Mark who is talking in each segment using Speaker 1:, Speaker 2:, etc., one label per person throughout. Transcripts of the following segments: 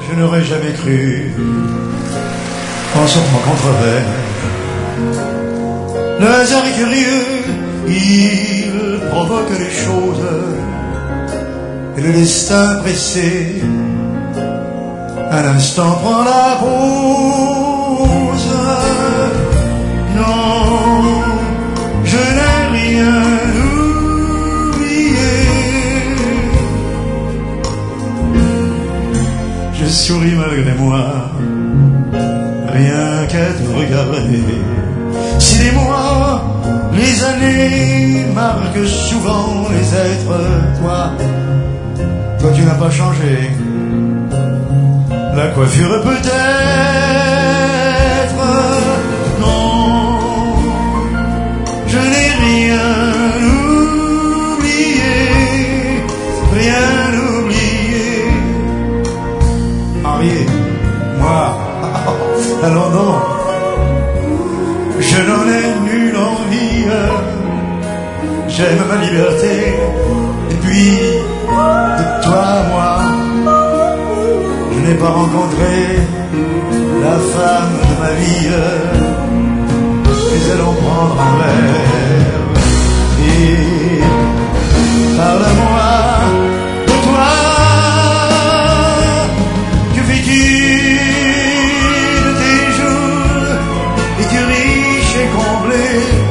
Speaker 1: Je n'aurais jamais cru en ce contre-vert. Le hasard est curieux, il provoque les choses, et le destin pressé, un instant prend la pause. Non, je n'ai rien oublié. Je souris malgré moi, rien qu'à te regarder. Si les mois, les années marquent souvent les êtres, toi tu n'as pas changé. La coiffure peut-être, non, je n'ai rien oublié, rien oublié. Marié, moi, alors non, je n'en ai nulle envie. J'aime ma liberté, et puis de toi, moi, je n'ai pas rencontré la femme de ma vie, mais allons prendre un verre et parle-moi de toi. Que fais-tu de tes jours? Es-tu riche et comblé?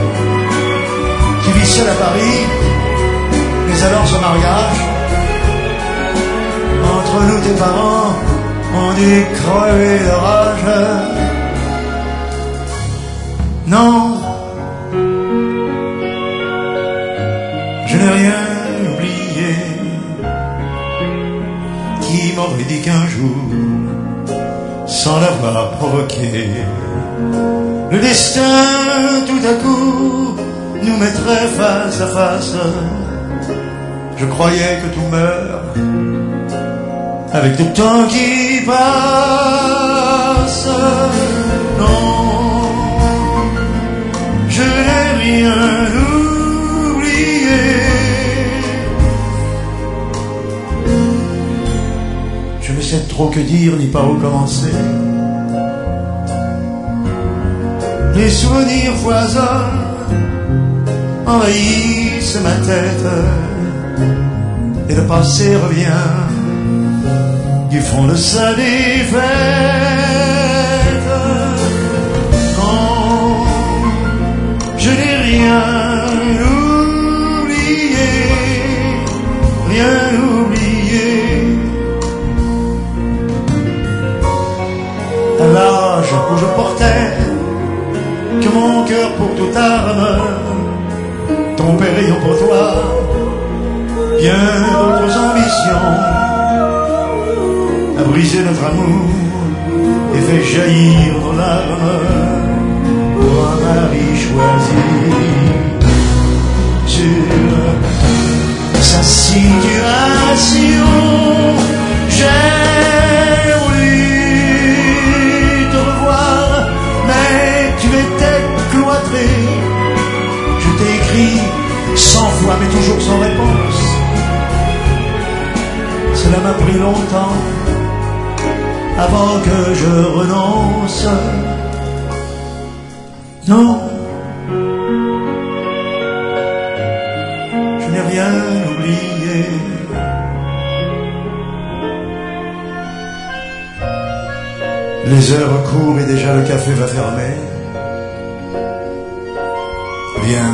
Speaker 1: Tu vis seul à Paris, mais alors ce mariage entre nous, tes parents ont dû crever de rage. Non, je n'ai rien oublié. Qui m'aurait dit qu'un jour, sans l'avoir provoqué, le destin tout à coup nous mettrait face à face? Je croyais que tout meurt avec le temps qui passe. Non, je n'ai rien oublié. Je ne sais trop que dire ni par où commencer. Les souvenirs foisonnent, envahissent ma tête, et le passé revient du fond de sa défaite. Non, je n'ai rien oublié, rien oublié. À l'âge où je portais que mon cœur pour toute arme, ton père ayant pour toi bien d'autres ambitions, a brisé notre amour et fait jaillir nos larmes pour un mari choisi sur sa situation. J'ai voulu te revoir, mais tu étais cloîtré. Je t'ai écrit 100 fois, mais toujours sans réponse. Cela m'a pris longtemps avant que je renonce. Non, je n'ai rien oublié. Les heures courent et déjà le café va fermer. Viens,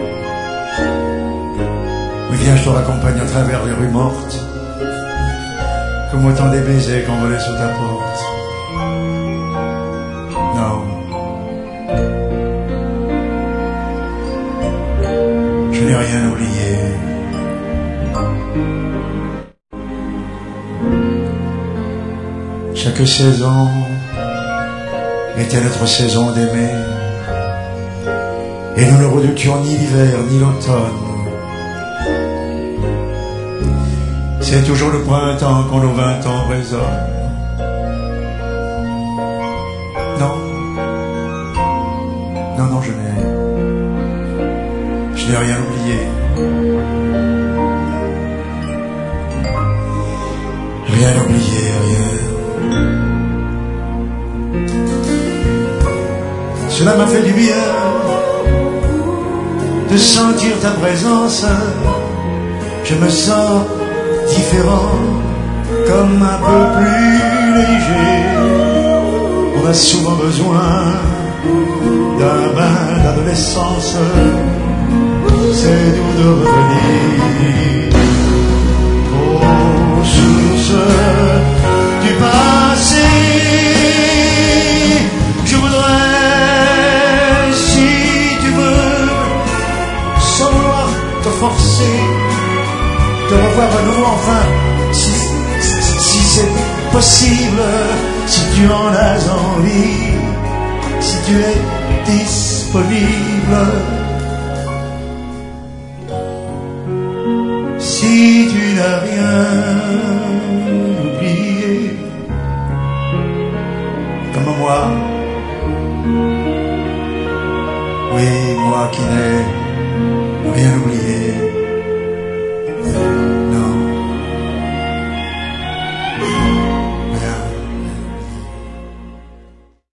Speaker 1: viens, je te raccompagne à travers les rues mortes, comme autant des baisers qu'envolés sous ta porte. Non, je n'ai rien oublié. Chaque saison était notre saison d'aimer, et nous ne redoutions ni l'hiver ni l'automne. C'est toujours le printemps quand nos 20 ans résonnent. Non, non, non, je n'ai rien oublié. Rien oublié, rien. Cela m'a fait du bien de sentir ta présence. Je me sens différent, comme un peu plus léger. On a souvent besoin d'un bain d'adolescence. C'est doux de revenir aux sources du passé. Je voudrais, si tu veux, sans vouloir te forcer, te revoir à nouveau enfin, si c'est possible, si tu en as envie, si tu es disponible. Si tu n'as rien oublié, comme moi, oui, moi qui n'ai rien oublié.